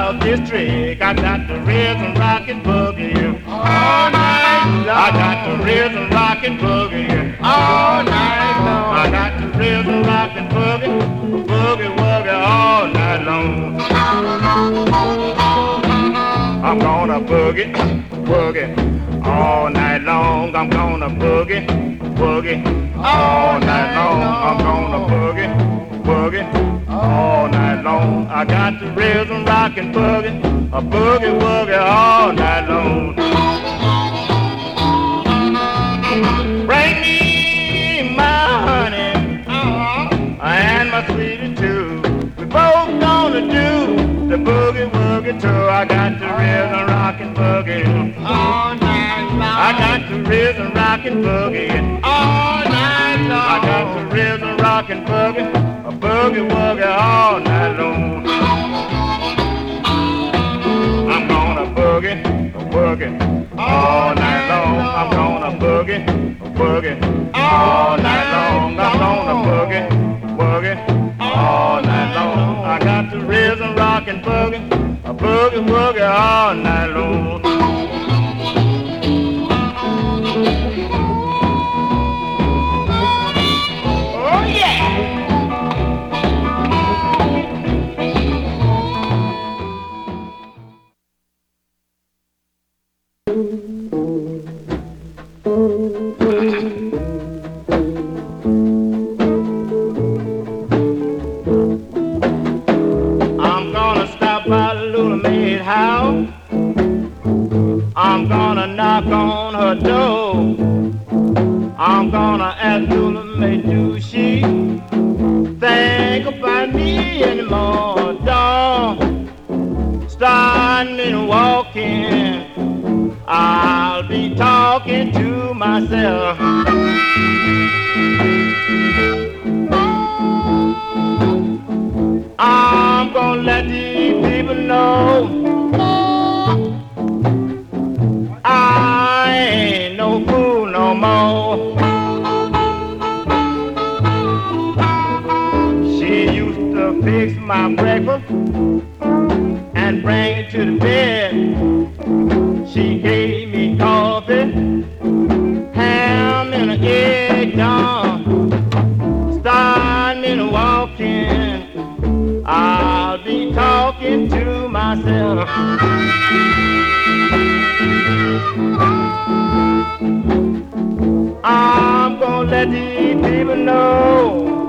out this trick. I got the rhythm rockin' boogie all night long. I got the rhythm rockin' boogie all night long. I got the rhythm rockin' boogie, boogie woogie all night long. I'm gonna boogie, woogie all night long. I'm gonna boogie, woogie all night long. I'm gonna boogie, woogie all night long. I got the rhythm rockin' boogie, a boogie woogie all night long. Bring me my honey, and my sweetie too. We both gonna do the boogie woogie too. I got the rhythm rockin' boogie all night long. I got the rhythm rockin' boogie all night long. I got the rhythm rockin' boogie, a boogie woogie all night long. I'm gonna boogie, woogie all night long. I'm gonna boogie, woogie all night long. I'm gonna boogie, woogie all night long. I got the rhythm rockin' boogie, a boogie woogie all night long. Oh yeah! I'm gonna stop by Lula Mae's house. I'm gonna knock on her door. I'm gonna ask Lula Mae, do she think about me anymore? Don't start me walking, I'll be talking to myself. I'm gonna let these people know I ain't no fool no more. She used to fix my breakfast and bring it to the bed. She gave me coffee, ham and an egg, John. Start me walking, I'll be talking to myself. I'm gonna let these people know